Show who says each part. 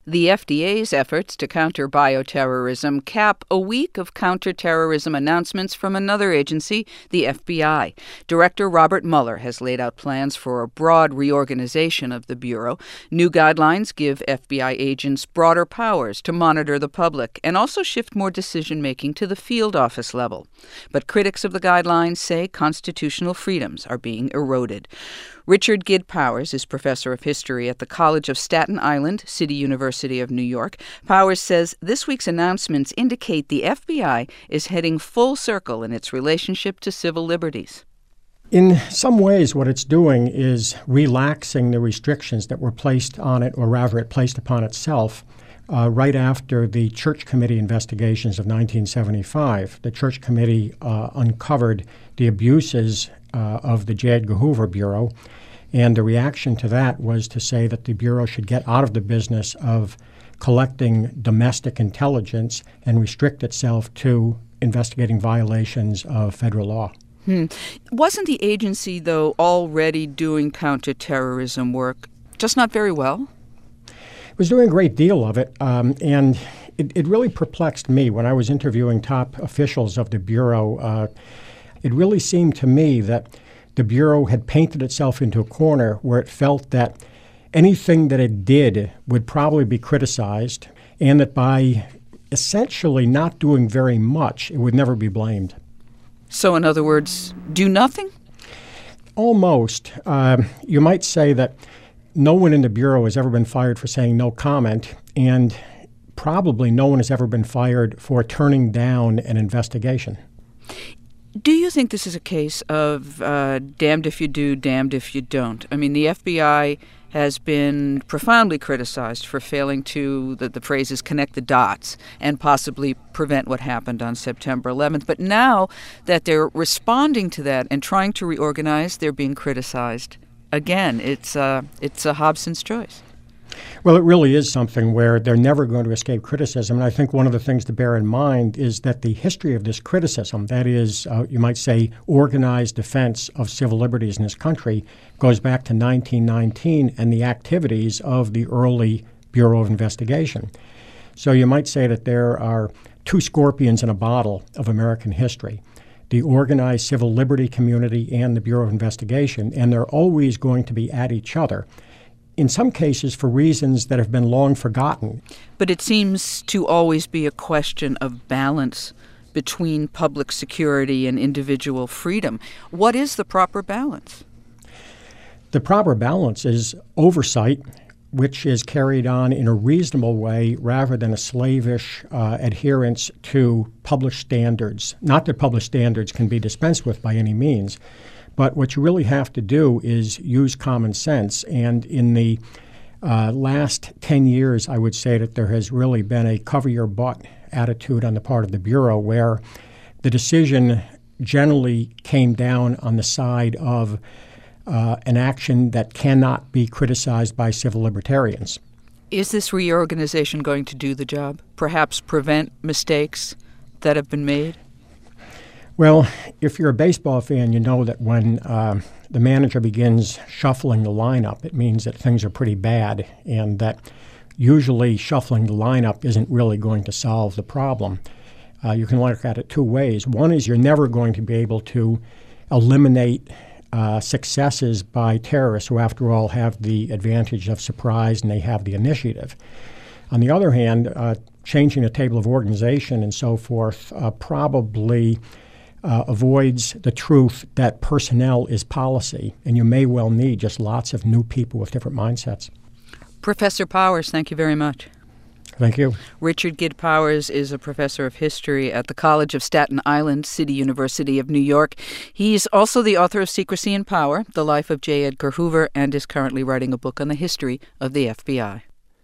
Speaker 1: The FDA's efforts to counter bioterrorism cap a week of counterterrorism announcements from another agency, the FBI. Director Robert Mueller has laid out plans for a broad reorganization of the Bureau. New guidelines give FBI agents broader powers to monitor the public and also shift more decision-making to the field office level. But critics of the guidelines say constitutional freedoms are being eroded. Richard Gid Powers is professor of history at the College of Staten Island, City University of New York. Powers says this week's announcements indicate the FBI is heading full circle in its relationship to civil liberties.
Speaker 2: In some ways, what it's doing is relaxing the restrictions that were placed on it, or rather it placed upon itself, right after the Church Committee investigations of 1975. The Church Committee uncovered the abuses of the J. Edgar Hoover Bureau, and the reaction to that was to say that the Bureau should get out of the business of collecting domestic intelligence and restrict itself to investigating violations of federal law.
Speaker 1: Wasn't the agency, though, already doing counterterrorism work, just not very well?
Speaker 2: It was doing a great deal of it, and it really perplexed me when I was interviewing top officials of the Bureau. It really seemed to me that the Bureau had painted itself into a corner where it felt that anything that it did would probably be criticized, and that by essentially not doing very much, it would never be blamed.
Speaker 1: So, in other words, do nothing?
Speaker 2: Almost. You might say that no one in the Bureau has ever been fired for saying no comment, and probably no one has ever been fired for turning down an investigation.
Speaker 1: Do you think this is a case of damned if you do, damned if you don't? I mean, the FBI has been profoundly criticized for failing to, the phrase is, connect the dots and possibly prevent what happened on September 11th. But now that they're responding to that and trying to reorganize, they're being criticized again. It's a Hobson's choice.
Speaker 2: Well, it really is something where they're never going to escape criticism. And I think one of the things to bear in mind is that the history of this criticism, that is, you might say, organized defense of civil liberties in this country, goes back to 1919 and the activities of the early Bureau of Investigation. So you might say that there are two scorpions in a bottle of American history: the organized civil liberty community and the Bureau of Investigation, and they're always going to be at each other, in some cases for reasons that have been long forgotten.
Speaker 1: But it seems to always be a question of balance between public security and individual freedom. What is the proper balance?
Speaker 2: The proper balance is oversight, which is carried on in a reasonable way rather than a slavish adherence to published standards. Not that published standards can be dispensed with by any means, but what you really have to do is use common sense. And in the last 10 years, I would say that there has really been a cover-your-butt attitude on the part of the Bureau, where the decision generally came down on the side of an action that cannot be criticized by civil libertarians.
Speaker 1: Is this reorganization going to do the job? Perhaps prevent mistakes that have been made?
Speaker 2: Well, if you're a baseball fan, you know that when the manager begins shuffling the lineup, it means that things are pretty bad, and that usually shuffling the lineup isn't really going to solve the problem. You can look at it two ways. One is you're never going to be able to eliminate successes by terrorists who, after all, have the advantage of surprise and they have the initiative. On the other hand, changing the table of organization and so forth probably avoids the truth that personnel is policy, and you may well need just lots of new people with different mindsets.
Speaker 1: Professor Powers, thank you very much.
Speaker 2: Thank you.
Speaker 1: Richard Gid Powers is a professor of history at the College of Staten Island, City University of New York. He's also the author of Secrecy and Power, The Life of J. Edgar Hoover, and is currently writing a book on the history of the FBI.